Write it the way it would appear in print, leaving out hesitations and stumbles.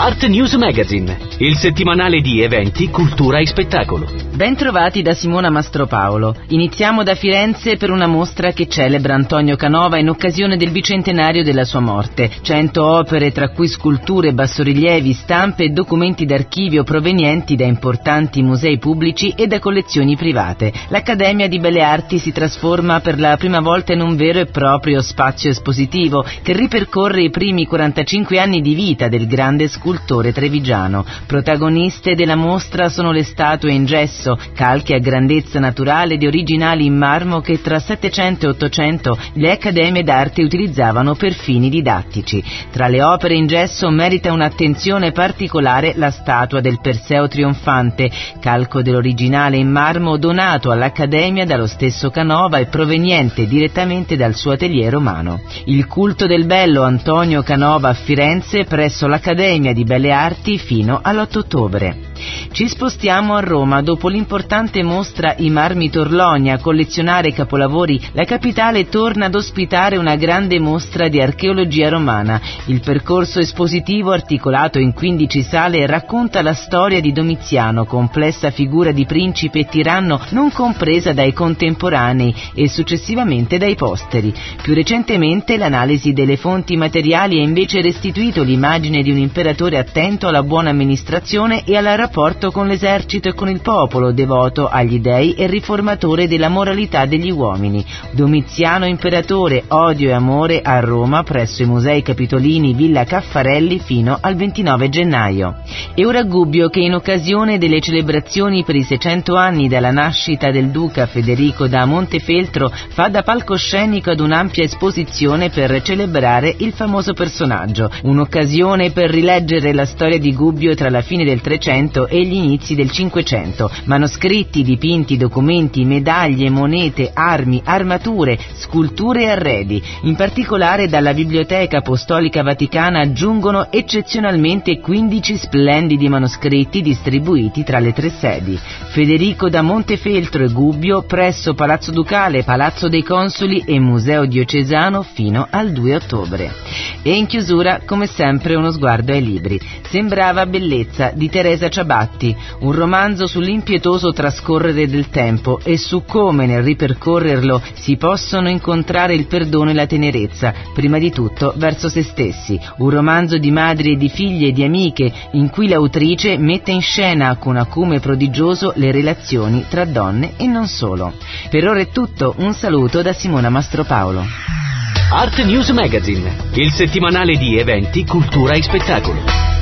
Art News Magazine, il settimanale di eventi, cultura e spettacolo. Bentrovati da Simona Mastropaolo. Iniziamo da Firenze per una mostra che celebra Antonio Canova in occasione del bicentenario della sua morte. 100 opere, tra cui sculture, bassorilievi, stampe e documenti d'archivio provenienti da importanti musei pubblici e da collezioni private. L'Accademia di Belle Arti si trasforma per la prima volta in un vero e proprio spazio espositivo che ripercorre i primi 45 anni di vita del grande scultore trevigiano. Protagoniste della mostra sono le statue in gesso, calchi a grandezza naturale di originali in marmo che tra 700 e 800 le accademie d'arte utilizzavano per fini didattici. Tra le opere in gesso merita un'attenzione particolare la statua del Perseo trionfante, calco dell'originale in marmo donato all'Accademia dallo stesso Canova e proveniente direttamente dal suo atelier romano. Il culto del bello Antonio Canova a Firenze presso l'Accademia di Belle Arti fino all'8 ottobre. Ci spostiamo a Roma. Dopo l'importante mostra I Marmi Torlonia, a collezionare capolavori, la capitale torna ad ospitare una grande mostra di archeologia romana. Il percorso espositivo, articolato in 15 sale, racconta la storia di Domiziano, complessa figura di principe e tiranno non compresa dai contemporanei e successivamente dai posteri. Più recentemente l'analisi delle fonti materiali ha invece restituito l'immagine di un imperatore attento alla buona amministrazione e alla rapporto con l'esercito e con il popolo, devoto agli dei e riformatore della moralità degli uomini. Domiziano imperatore, odio e amore a Roma presso i Musei Capitolini Villa Caffarelli fino al 29 gennaio. E ora Gubbio, che in occasione delle celebrazioni per i 600 anni dalla nascita del duca Federico da Montefeltro fa da palcoscenico ad un'ampia esposizione per celebrare il famoso personaggio, un'occasione per rileggere la storia di Gubbio tra la fine del 300 e gli inizi del 500, manoscritti, dipinti, documenti, medaglie, monete, armi, armature, sculture e arredi. In particolare dalla Biblioteca Apostolica Vaticana giungono eccezionalmente 15 splendidi manoscritti distribuiti tra le 3 sedi. Federico da Montefeltro e Gubbio presso Palazzo Ducale, Palazzo dei Consoli e Museo Diocesano fino al 2 ottobre. E in chiusura, come sempre, uno sguardo ai libri. Sembrava bellezza di Teresa Ciabatti, un romanzo sull'impietoso trascorrere del tempo e su come nel ripercorrerlo si possono incontrare il perdono e la tenerezza, prima di tutto verso se stessi. Un romanzo di madri e di figlie e di amiche in cui l'autrice mette in scena con acume prodigioso le relazioni tra donne e non solo. Per ora è tutto, un saluto da Simona Mastropaolo. Art News Magazine, il settimanale di eventi, cultura e spettacolo.